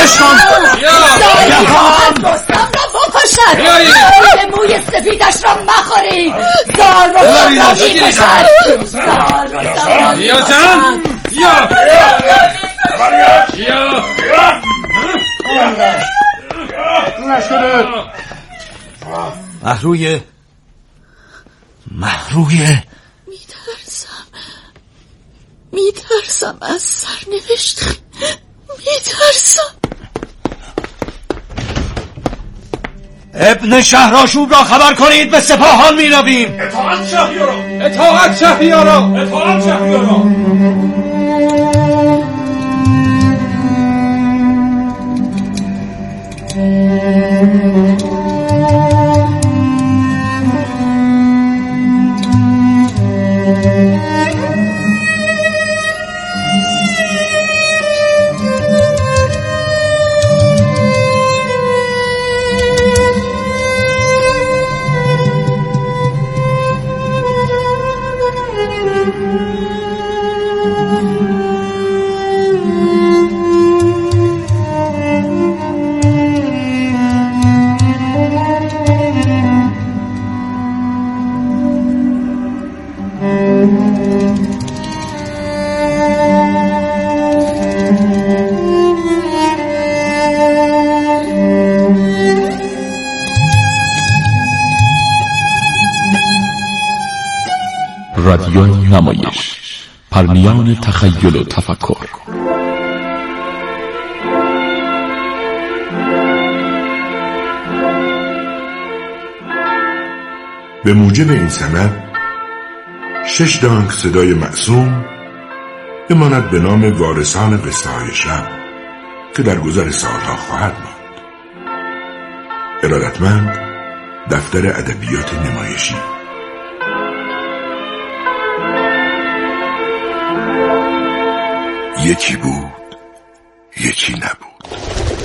ولش کن. رستم را بکشد. روی موی سفیدش را مخورید. زال رستم را میکشد. زال رستم را میکشد. مهرویه میترسم از سرنوشت. میترسم. ابن شهرآشوب را خبر کنید، به سپاهان میرویم. اطاعت شهریارا. اطاعت شهریارا. اطاعت شهریارا. رادیوی نمایش، پرمیان تخیل و تفکر. به موجب این سند 6 دانگ صدای معصوم بماند به نام وارثان قصه های شب که در گذر سالها خواهد ماند. ارادتمند دفتر ادبیات نمایشی. یکی بود، یکی نبود.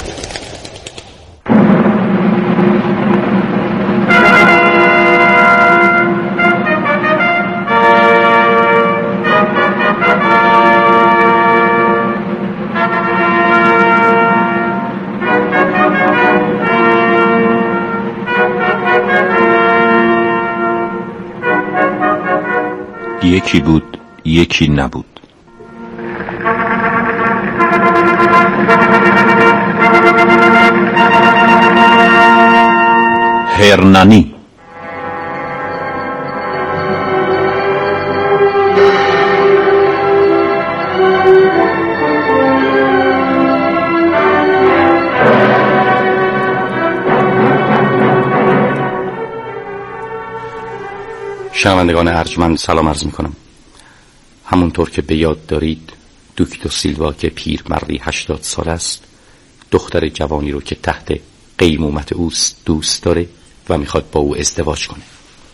یکی بود، یکی نبود. هرننی. شنوندگان ارجمند سلام عرض میکنم. همونطور که به یاد دارید دوک دو سیلوا که پیر مردی 80 سال است، دختر جوانی رو که تحت قیمومت اوست دوست داره و میخواد با او ازدواج کنه.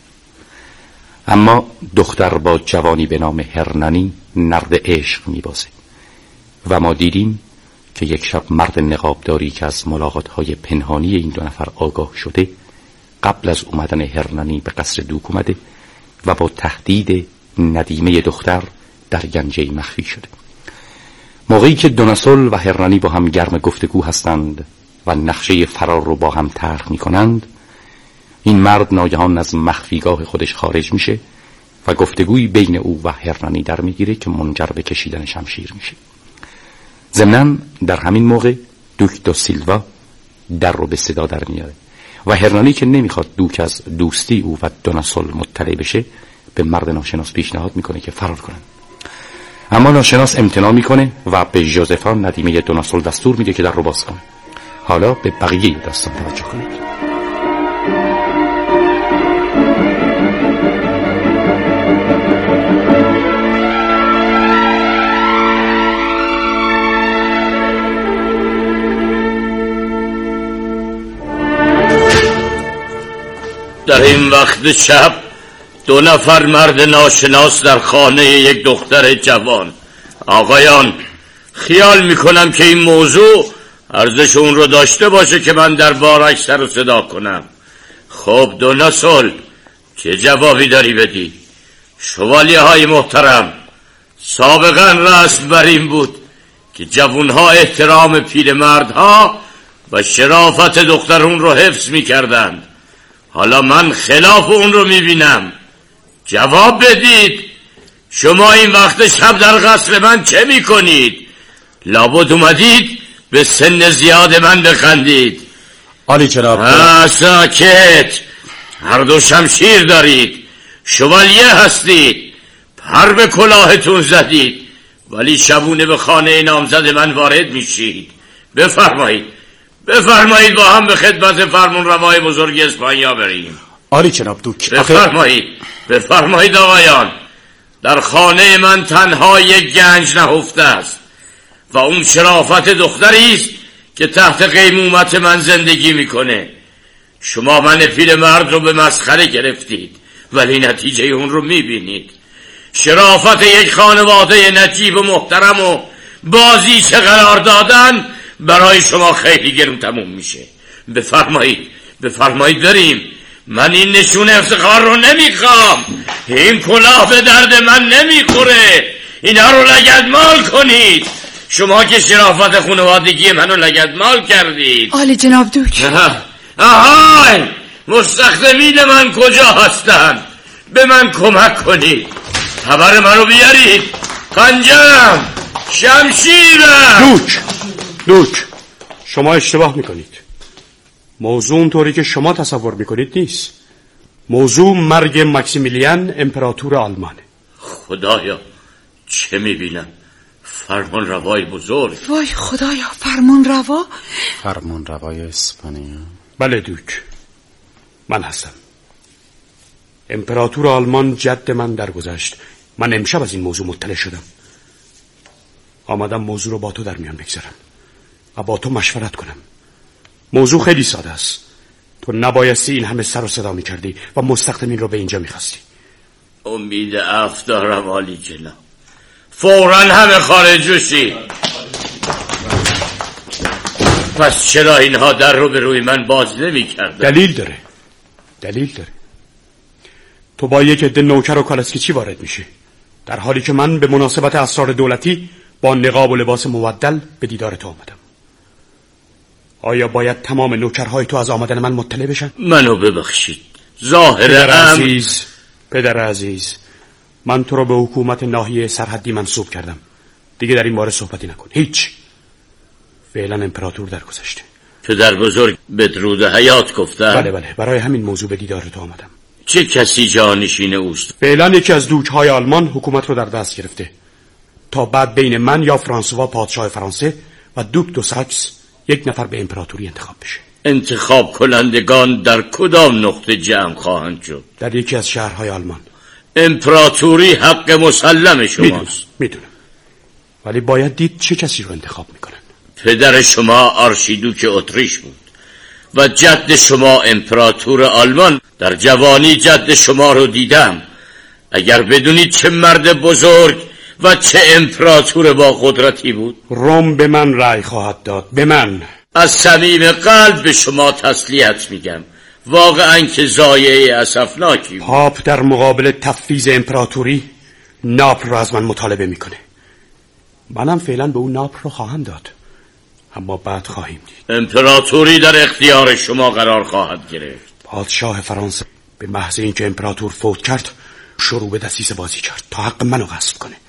اما دختر با جوانی به نام هرننی نرد عشق میبازه و ما دیدیم که یک شب مرد نقابداری که از ملاقات‌های پنهانی این دو نفر آگاه شده، قبل از اومدن هرننی به قصر دوک اومده و با تهدید ندیمه دختر در گنجه مخفی شده. موقعی که دوناسول و هرننی با هم گرم گفتگو هستند و نقشه فرار رو با هم طرح می‌کنند، این مرد ناگهان از مخفیگاه خودش خارج میشه و گفتگویی بین او و هرننی در میگیره که منجر به کشیدن شمشیر میشه. ضمناً در همین موقع دوک دو سیلوا در رو به صدا در میاره و هرننی که نمیخواد دوک از دوستی او و دوناسول مطلع بشه، به مرد ناشناس پیشنهاد میکنه که فرار کنن. اما ناشناس امتناع میکنه و به ژوزفا ندیمه دوناسول دستور میده که در رو باز کنه. حالا به بقیه داستان توجه کنید. در این وقت شب 2 نفر مرد ناشناس در خانه یک دختر جوان. آقایان، خیال میکنم که این موضوع ارزش اون رو داشته باشه که من در بارش سر و صدا کنم. خب دوناسول، چه جوابی داری بدی؟ شوالیه های محترم، سابقا رسم بر این بود که جوانها احترام پیرمردها و شرافت دخترون رو حفظ می‌کردند. حالا من خلاف اون رو می‌بینم. جواب بدید. شما این وقت شب در قصر من چه می‌کنید؟ لابد اومدید به سن زیاد من بخندید. عالی جناب. ساکت. هر دو شمشیر دارید، شوالیه هستید، پر به کلاهتون زدید، ولی شبونه به خانه نامزد من وارد میشید. بفرمایید با هم به خدمت فرمون روای بزرگ اسپانیا بریم. عالی جناب دوک. بفرمایید آقایان. در خانه من تنها یک گنج نهفته است و اون شرافت دختری است که تحت قیمومت من زندگی میکنه. شما من پیرمرد رو به مسخره گرفتید، ولی نتیجه اون رو میبینید. شرافت یک خانواده نجیب و محترم و بازیچه قرار دادن برای شما خیلی گرون تموم میشه. بفرمایید بریم. من این نشون افتخار رو نمیخوام. این کلاه به درد من نمیخوره. اینا رو لگدمال کنید. شما که شرافت خانوادگی منو لگدمال کردید. عالی جناب دوک. آهای، مستخدمین من کجا هستند؟ به من کمک کنید. خبر منو بیارید. خنجرم، شمشیرم. دوک شما اشتباه میکنید. موضوع اونطوری که شما تصور میکنید نیست. موضوع مرگ مکسیمیلیان امپراتور آلمانه. خدایا چه میبینم؟ فرمان روای بزرگ. وای خدایا، فرمان روا؟ فرمان روای اسپانیا. بله دوک، من هستم. امپراتور آلمان جد من درگذشت. من امشب از این موضوع مطلع شدم. آمدم موضوع رو با تو در میان بگذارم و با تو مشورت کنم. موضوع خیلی ساده است. تو نبایستی این همه سر و صدا میکردی و مستخدمین رو به اینجا میخواستی. امید عفو دارم عالی جناب. فوراً همه خارج بشید. پس چرا اینها در رو به روی من باز نمی‌کردن؟ دلیل داره. تو با یک عده نوکر و کالسکیچی وارد میشی، در حالی که من به مناسبت اسرار دولتی با نقاب و لباس مبدل به دیدار تو آمدم. آیا باید تمام نوکرهای تو از آمدن من مطلع بشن؟ منو ببخشید. ظاهر پدر عزیز، من تو رو به حکومت ناحیه سرحدی منصوب کردم. دیگه در این باره صحبتی نکن. هیچ. فعلا امپراتور درگذشته. پدر بزرگ بدرود حیات گفتن؟ بله، برای همین موضوع به دیدار تو آمدم. چه کسی جانشین اوست؟ فعلا یکی از دوک‌های آلمان حکومت رو در دست گرفته. تا بعد بین من یا فرانسوا پادشاه فرانسه و دوک دو ساکس یک نفر به امپراتوری انتخاب بشه. انتخاب کنندگان در کدام نقطه جمع خواهند شد؟ در یکی از شهرهای آلمان. امپراتوری حق مسلم شماست. میدونم. ولی باید دید چه کسی رو انتخاب میکنن. پدر شما آرشیدوک اتریش بود و جد شما امپراتور آلمان. در جوانی جد شما رو دیدم. اگر بدونید چه مرد بزرگ و چه امپراتور با قدرتی بود. روم به من رأی خواهد داد. به من. از صمیم قلب به شما تسلیت میگم. واقعا که ضایعه اسفناکی بود. پاپ در مقابل تفویض امپراتوری ناپل رو از من مطالبه میکنه. منم فعلا به اون ناپل رو خواهم داد، اما بعد خواهیم دید. امپراتوری در اختیار شما قرار خواهد گرفت. پادشاه فرانسه به محض اینکه امپراتور فوت کرد شروع به دسیسه بازی کرد تا حق منو غصب کنه.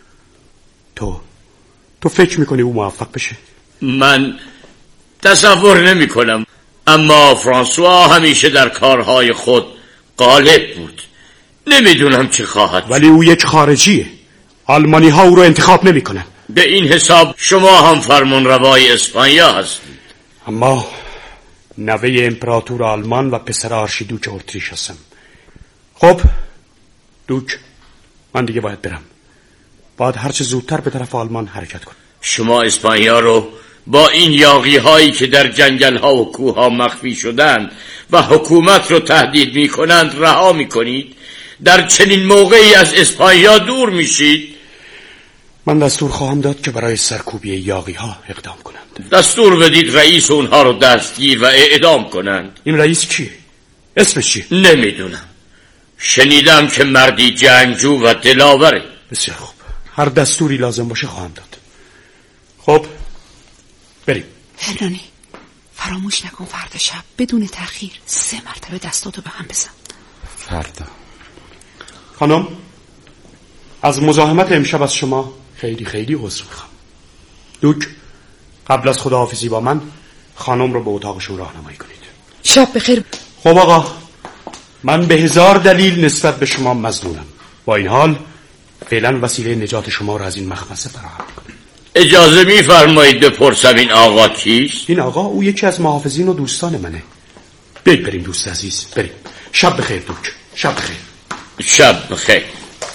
تو فکر میکنی او موفق بشه؟ من تصور نمی کنم، اما فرانسوا همیشه در کارهای خود غالب بود. نمیدونم چه خواهد. ولی او یک خارجیه. آلمانی ها او رو انتخاب نمی کنن. به این حساب شما هم فرمان روای اسپانیا هستید. اما نوه امپراتور آلمان و پسر آرشیدوک اتریش هستم. خب دوک، من دیگه باید برم. باید هرچه زودتر به طرف آلمان حرکت کنم. شما اسپانیا رو با این یاغی هایی که در جنگل ها و کوه ها مخفی شدند و حکومت رو تهدید می کنند رها می کنید؟ در چنین موقعی از اسپانیا دور میشید؟ من دستور خواهم داد که برای سرکوبی یاغی ها اقدام کنند. دستور بدید رئیس اونها رو دستگیر و اعدام کنند. این رئیس کیه؟ اسمش چیه؟ نمیدونم. شنیدم که مردی جنگجو و دلاوره. بسیار خوب، هر دستوری لازم باشه خواهم داد. خب بریم. هرنانی فراموش نکن فردا شب بدون تأخیر 3 مرتبه دستاتو به هم بزن. فردا. خانم از مزاحمت امشب از شما خیلی خیلی عذر میخوام. دوک قبل از خداحافظی با من خانم رو به اتاقشون راهنمایی کنید. شب بخیر. خب آقا من به 1000 دلیل نسبت به شما مظنونم. با این حال فعلا وسیله نجات شما رو از این مخمسه فراهم کنید. اجازه میفرمایید بپرسم این آقا کیست؟ این آقا او یکی از محافظین و دوستان منه. بریم دوست عزیز بریم. شب بخیر دوک. شب بخیر. شب بخیر.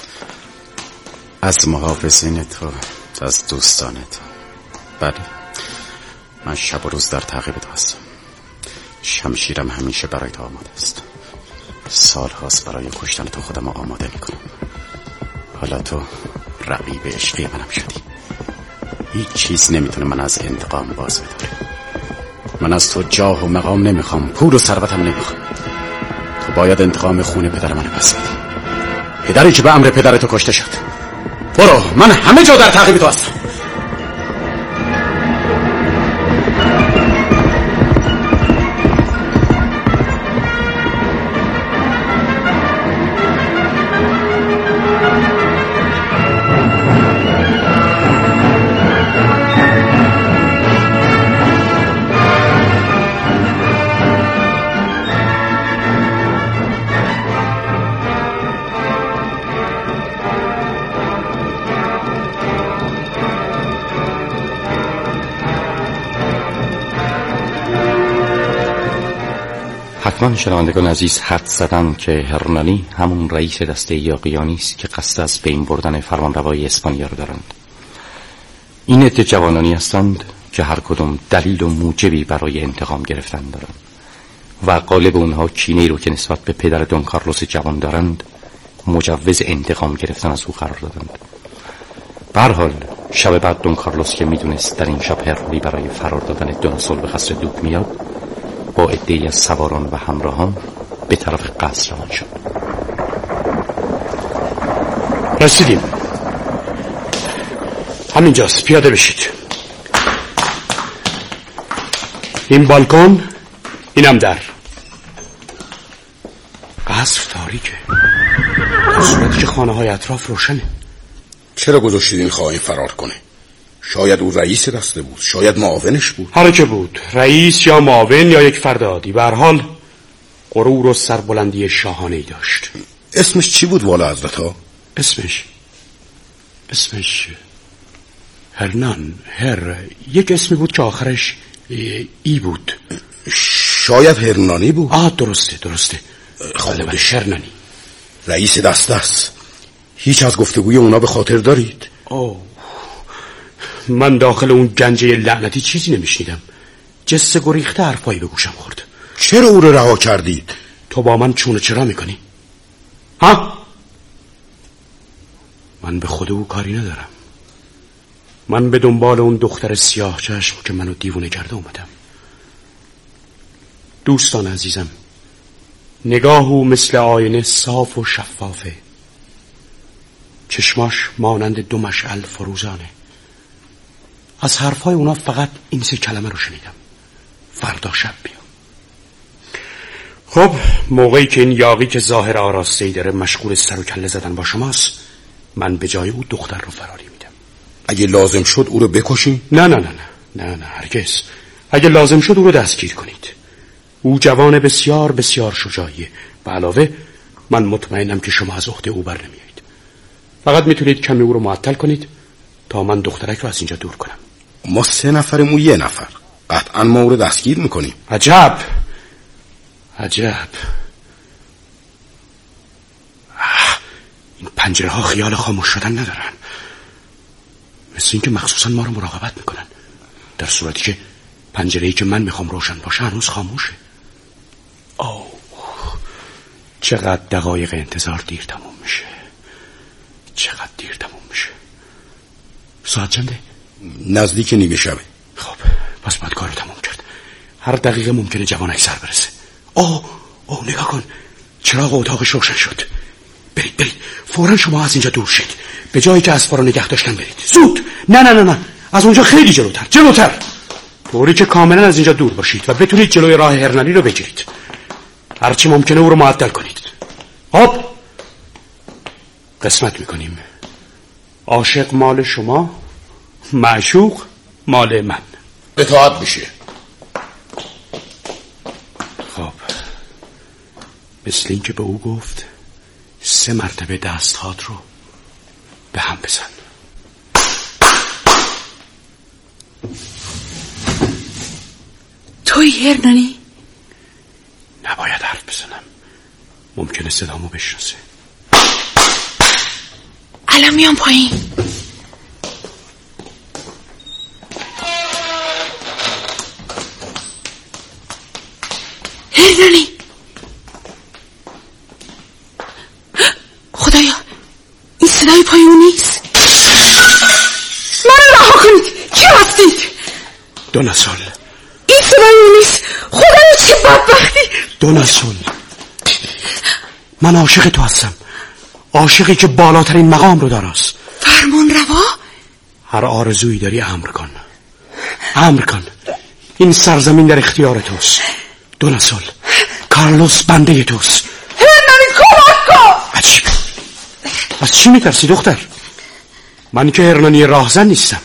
از محافظین تو، از دوستان تو. بله من شب و روز در تعقیب تو هستم. شمشیرم همیشه برای تو آماده است. سال هاست برای کشتن تو خودم آماده میکنم. حالا تو رقیب عشقی منم شدی. هیچ چیز نمیتونه من از انتقام باز بداره. من از تو جاه و مقام نمیخوام، پول و ثروتم نمیخوام. تو باید انتقام خون پدر منو پس بدی، پدری که به امر پدر تو کشته شد. برو، من همه جا در تعقیب تو هستم. حتما شنوندگان عزیز حد زدن که هرنانی همون رئیس دسته یاغیانی است که قصد از بین بردن فرمانروایی اسپانیا رو دارند. این عده جوانانی هستند که هر کدوم دلیل و موجبی برای انتقام گرفتن دارند و غالب اونها کینه‌ای رو که نسبت به پدر دون کارلوس جوان دارند مجوز انتقام گرفتن از او قرار دادند. به هر حال شب بعد دون کارلوس که میدونست در این شب هرنانی برای فرار دادن دونسول به قصر دوک میاد، با عده‌ای از سواران و همراهان به طرف قصر روان شد. رسیدیم. همینجاست، پیاده بشید. این بالکن، اینم در. قصر تاریکه، در صورتی که خانه های اطراف روشنه. چرا گذاشتید این خواهی فرار کنه؟ شاید او رئیس دسته بود، شاید معاونش بود. هر که بود، رئیس یا معاون یا یک فرد عادی، به هر حال غرور و سربلندی شاهانه‌ای داشت. اسمش چی بود والا حضرت‌ها؟ اسمش هرنان، یک اسمی بود که آخرش ای بود. شاید هرنانی بود. درسته. بله هرنانی. رئیس دسته است. هیچ از گفتگوی اونا به خاطر دارید؟ من داخل اون گنجه لعنتی چیزی نمیشنیدم. جسه گریخته حرفایی به گوشم خورد. چرا او رو رها کردید؟ تو با من چونه چرا میکنی؟ ها؟ من به خود او کاری ندارم. من به دنبال اون دختر سیاه چشم که منو دیوونه کرده اومدم. دوستان عزیزم، نگاه او مثل آینه صاف و شفافه. چشماش مانند 2 مشعل فروزانه. از حرفای اونا فقط این 3 کلمه رو شنیدم: فردا شب بیا. خب موقعی که این یاغی که ظاهر آراسته‌ای داره مشغول سر و کله زدن با شماست، من به جای او دختر رو فراری میدم. اگه لازم شد او رو بکشین؟ نه هرگز. اگه لازم شد او رو دستگیر کنید. او جوان بسیار بسیار شجاعیه. به علاوه من مطمئنم که شما از عهده او بر نمیایید. فقط میتونید کمی او رو معطل کنید تا من دخترک رو از اینجا دور کنم. ما 3 نفریم، او 1 نفر. قطعا ما او رو دستگیر میکنیم. عجب. این پنجره ها خیال خاموش شدن ندارن. مثل این که مخصوصا ما رو مراقبت میکنن، در صورتی که پنجره‌ای که من میخوام روشن باشه هنوز خاموشه. چقدر دقایق انتظار دیر تموم میشه. ساعت چنده؟ نزدیک نیمه شبه. خب پس باید کارو تموم کرد. هر دقیقه ممکنه جوانک سر برسه. نگاه کن، چراغ اتاقش روشن شد. برید فوراً شما از اینجا دور شید. به جایی که اسبا رو نگه داشتن برید. زود. نه از اونجا خیلی جلوتر، طوری که کاملا از اینجا دور باشید و بتونید جلوی راه هرنانی رو بگیرید. هرچی ممکنه او رو معطل کنید. خب قسمت میکنیم. عاشق مال شما، معشوق مال من. اطاعت میشه. خب مثل این که به او گفت 3 مرتبه دستهات رو به هم بزن. توی هرنانی؟ نباید حرف بزنم، ممکنه صدامو بشناسه. الان میام پایین. هرنانی، خدایا این صدای پایین نیست. من رها کنید. کی هستید؟ دوناسول. این صدای نیست. خدایا چه بدبختی. دوناسول، من عاشق تو هستم، عاشقی که بالاترین مقام رو داراست. فرمان روا؟ هر آرزویی داری امر کن. این سرزمین در اختیار توست. دوناسول، کارلوس بنده توست. هرنانی کمک کن. عجیب، از چی میترسی دختر؟ من که هرنانی راهزن نیستم،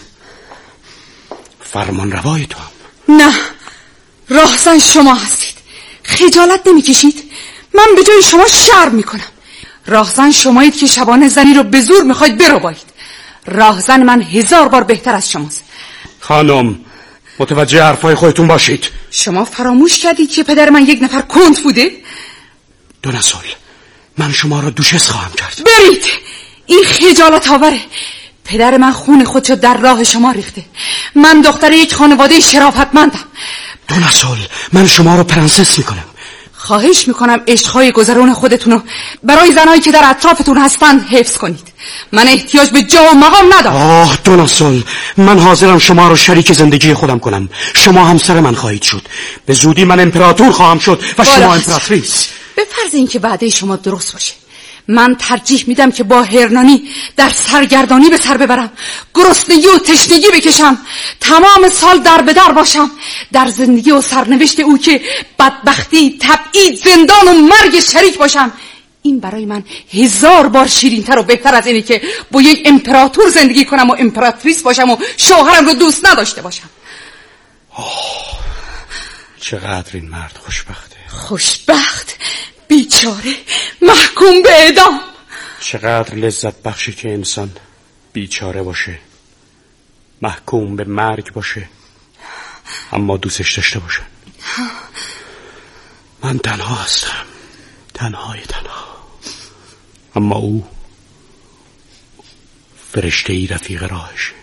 فرمان روای تو هم. نه، راهزن شما هستید. خجالت نمیکشید؟ من به جای شما شرم میکنم. راهزن شمایید که شبانه زنی رو به زور میخواید بربایید. راهزن من 1000 بار بهتر از شماست. خانم، متوجه حرفای خودتون باشید. شما فراموش کردید که پدر من یک نفر کند بوده؟ دوناسول، من شما را دوشس خواهم کرد. برید، این خجالت آوره. پدر من خون خودشو در راه شما ریخته. من دختر یک خانواده شرافتمندم. دوناسول، من شما را پرنسس میکنم. خواهش میکنم عشقهای گذرون خودتونو برای زنایی که در اطرافتون هستند حفظ کنید. من احتیاج به جا و مقام ندارم. آه دوناسول، من حاضرم شما رو شریک زندگی خودم کنم. شما همسر من خواهید شد. به زودی من امپراتور خواهم شد و شما امپراتریس. به فرض اینکه وعده شما درست باشه، من ترجیح میدم که با هرنانی در سرگردانی به سر ببرم، گرسنگی و تشنگی بکشم، تمام سال در به در باشم، در زندگی و سرنوشت او که بدبختی، تبعید، زندان و مرگ شریک باشم. این برای من 1000 بار شیرین‌تر و بهتر از اینه که با یک امپراتور زندگی کنم و امپراتریس باشم و شوهرم رو دوست نداشته باشم. چقدر این مرد خوشبخته. خوشبخت، بیچاره، محکوم به اعدام. چقدر لذت بخشی که انسان بیچاره باشه، محکوم به مرگ باشه، اما دوستش داشته باشن. من تنها هستم، تنها، اما او فرشته‌ای رفیق راهشه.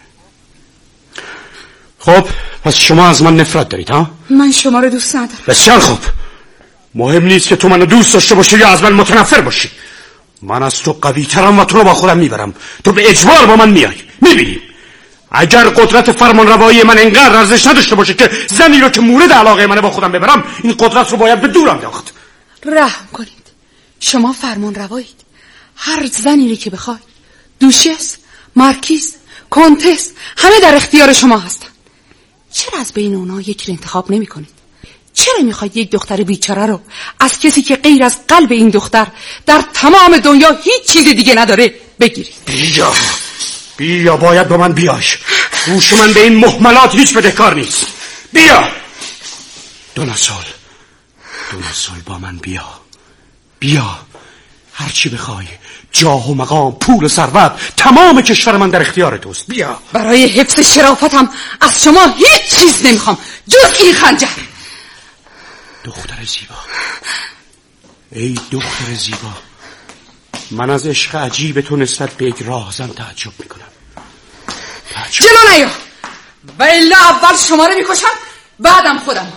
خب پس شما از من نفرت دارید ها؟ من شما رو دوست ندارم. بسیار خوب، مهم نیست که تو منو دوست داشته باشی یا از من متنفر باشی. من از تو قوی ترم و تو رو با خودم میبرم. تو به اجبار با من میای. میبینی اگر قدرت فرمانروایی من انقدر ارزش نداشته باشه که زنی رو که مورد علاقه منه با خودم ببرم، این قدرت رو باید به دور انداخت. رحم کنید، شما فرمانروایید. هر زنی رو که بخواید، دوشس، مارکیز، کنتس، همه در اختیار شما هستن. چرا از بین اونا یکی رو انتخاب نمی کنید؟ چرا میخواید یک دختر بیچاره رو از کسی که غیر از قلب این دختر در تمام دنیا هیچ چیز دیگه نداره بگیرید؟ بیا باید با من بیای. گوش من به این مهملات هیچ بدهکار نیست. بیا دوناسول با من بیا هر چی بخوای، جاه و مقام، پول و ثروت، تمام کشور من در اختیار توست. بیا. برای حفظ شرافتم از شما هیچ چیز نمیخوام جز این خنجر. دختر زیبا، ای دختر زیبا، من از عشق عجیب تو نسبت به یک راهزن تعجب میکنم. جلو نیا، و الا اول شما رو میکشم بعدم خودم.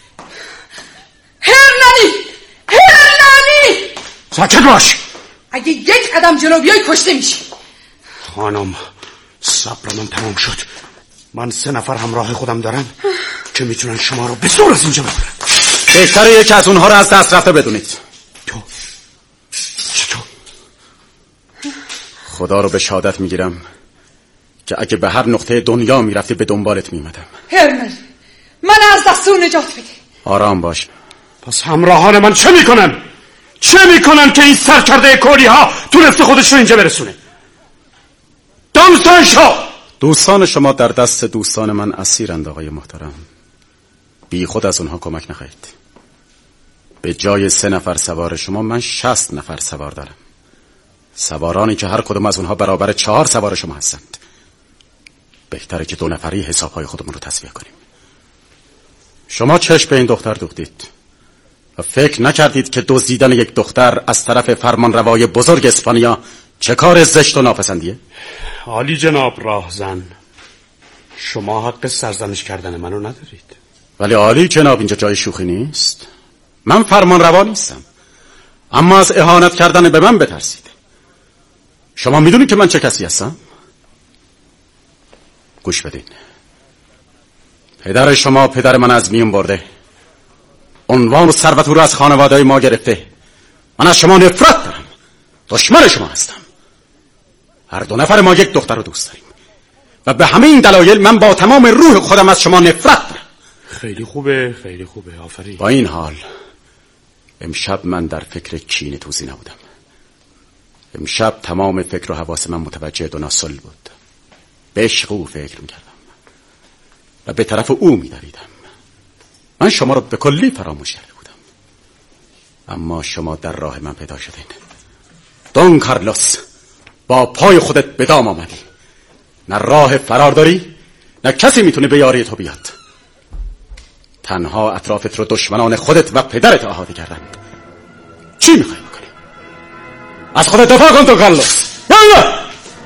هرنانی ساکت باش. اگه یک قدم جلو بیای کشته میشی. خانم، صبر من تمام شد. من 3 نفر همراه خودم دارم که میتونن شما رو به زور از اینجا ببرن. بهتره یکی از اونها رو از دست رفته بدونید. تو چطور؟ خدا رو به شهادت میگیرم که اگه به هر نقطه دنیا میرفتی به دنبالت میمدم. هرنانی، من از دستور نجات بده. آرام باش. پس همراهان من چه میکنن؟ چه میکنن که این سرکرده کوری ها تونسته خودش رو اینجا برسونه؟ دامسان شاه، دوستان شما در دست دوستان من اسیرند آقای محترم. بی خود از اونها کمک نخواهید. به جای 3 نفر سوار شما من 60 نفر سوار دارم، سوارانی که هر کدوم از اونها برابر 4 سوار شما هستند. بهتره که 2 نفری حسابهای خودمون رو تسویه کنیم. شما چشم به این دختر دوختید و فکر نکردید که دزدیدن یک دختر از طرف فرمانروای بزرگ اسپانیا چه کار زشت و ناپسندیه؟ عالی جناب راهزن، شما حق سرزنش کردن منو ندارید. ولی عالی جناب، اینجا جای شوخی نیست. من فرمانروا نیستم، اما از اهانت کردن به من بترسید. شما میدونید که من چه کسی هستم؟ گوش بدین. پدر شما پدر من از میون برده، عنوان و ثروت رو از خانواده ما گرفته. من از شما نفرت دارم، دشمن شما هستم. هر 2 نفر ما یک دختر رو دوست داریم و به همه این دلایل من با تمام روح خودم از شما نفرت دارم. خیلی خوبه، خیلی خوبه، آفرین. با این حال امشب من در فکر کینه توزی نبودم. امشب تمام فکر و حواس من متوجه دوناسل بود. به عشق او فکر میکردم و به طرف او میدویدم. من شما رو به کلی فراموش کرده بودم، اما شما در راه من پیدا شدین. دون کارلوس، با پای خودت به دام آمدی. نه راه فرار داری، نه کسی میتونه به یاری تو بیاد. تنها اطرافت رو دشمنان خودت و پدرت احاطه کردند. چی میخوای بکنی؟ از خودت دفاع کن دون کارلوس. یالا!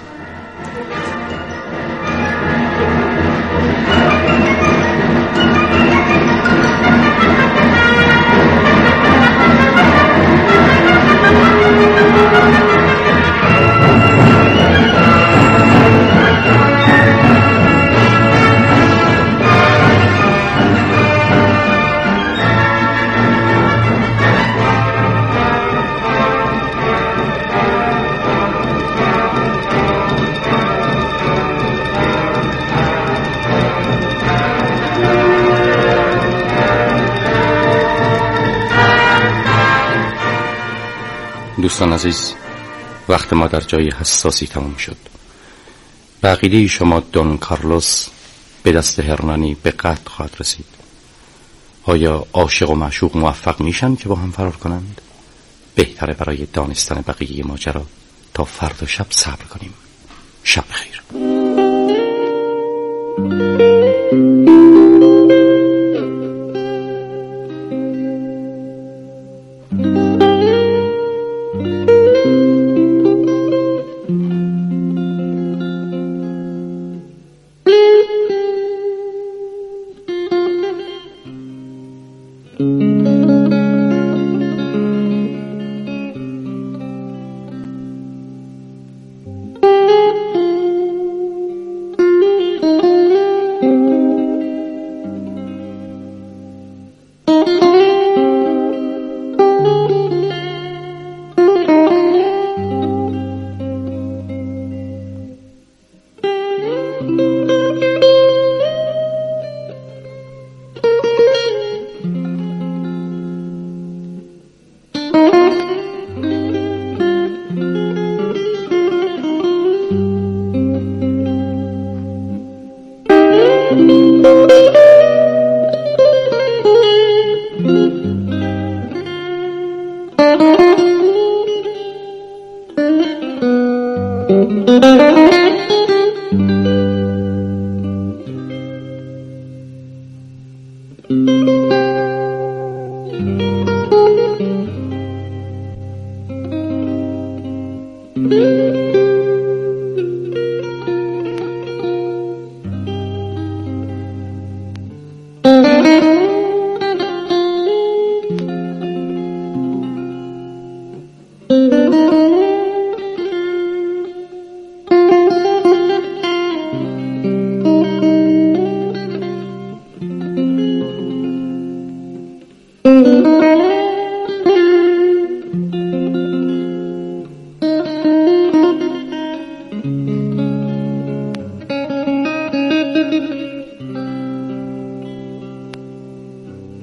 دوستان عزیز، وقت ما در جای حساسی تمام شد. به عقیده شما دون کارلوس به دست هرنانی به قتل خواهد رسید. آیا عاشق و معشوق موفق میشن که با هم فرار کنند؟ بهتره برای دانستن بقیه ماجرا تا فردا شب صبر کنیم. شب خیر.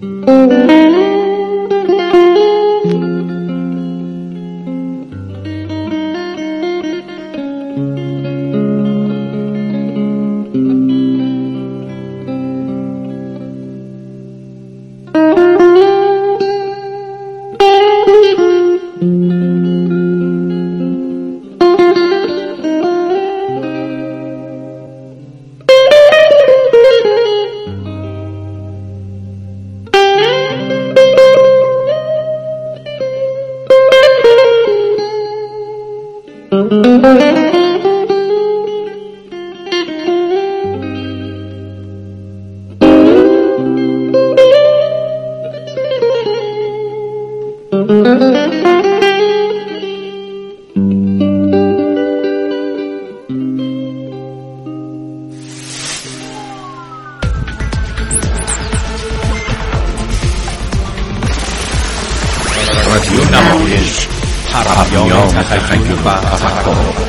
رادیو نمایش، پرمیان تخیل و تفکر.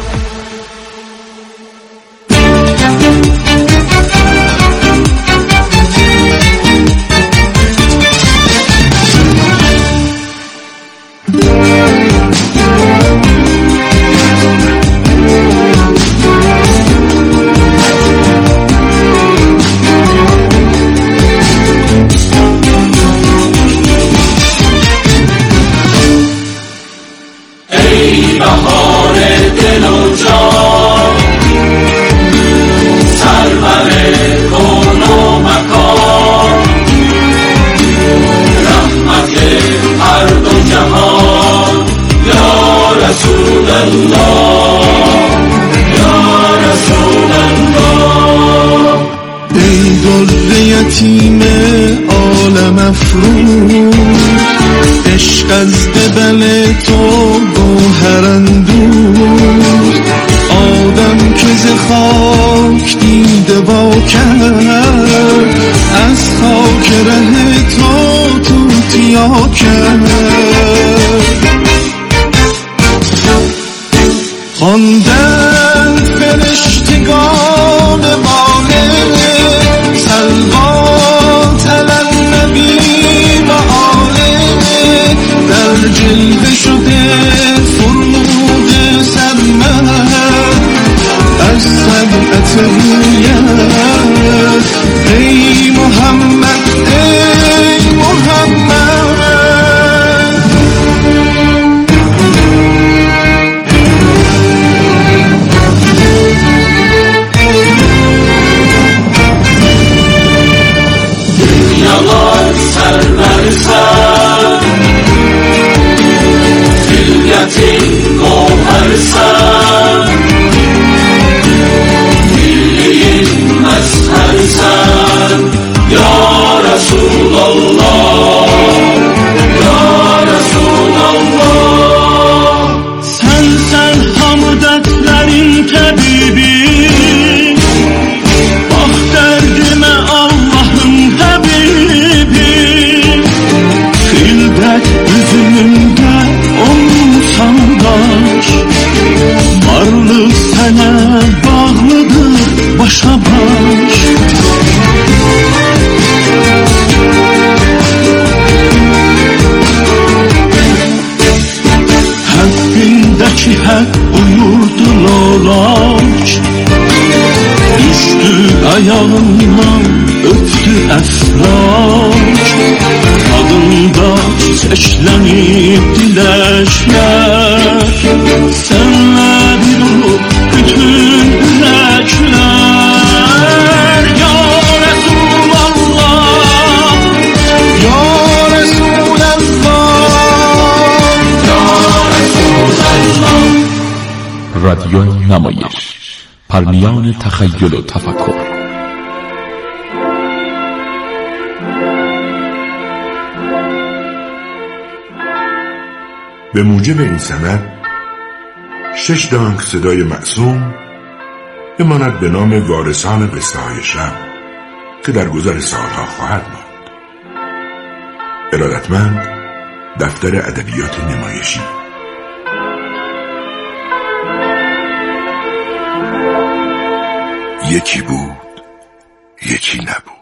یتیم عالم افروز، عشق از قبل تو گوهر اندوز، آدم که ز خاک دیده وا کرد، از خاک ره تو توتیا کرد. خواندن فرشتگان باله سلوات علی النبی و آله، در جلوه شده فرموق سرمد از صدقت رویت. ای محمد ای محمد، ayağından öptü əflac, adında çeşlenip diləşlər, sənlə bir olub bütün ürəklər. Ya Resulallah, Ya Resulallah, Ya Resulallah. رادیو نمایش، پرمیان تخیل و تفکر. به موجب این سند 6 دانگ صدای معصوم بماند به نام وارثان قصه های شب که در گذر سالها خواهد ماند. ارادتمند دفتر ادبیات نمایشی. یکی بود، یکی نبود.